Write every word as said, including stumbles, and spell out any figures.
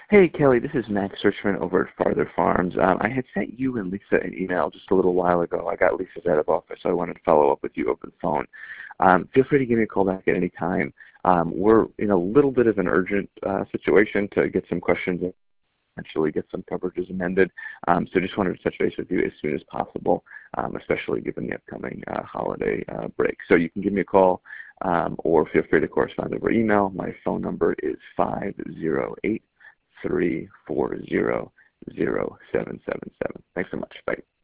Hey, Kelly, this is Max Searchman over at Farther Farms. Um, I had sent you and Lisa an email just a little while ago. I got Lisa's out of office, so I wanted to follow up with you over the phone. Um, feel free to give me a call back at any time. Um, we're in a little bit of an urgent uh, situation to get some questions and eventually get some coverages amended. Um, so just wanted to touch base with you as soon as possible, um, especially given the upcoming uh, holiday uh, break. So you can give me a call um, or feel free to correspond over email. My phone number is five zero eight, three four zero, zero seven seven seven. Thanks so much. Bye.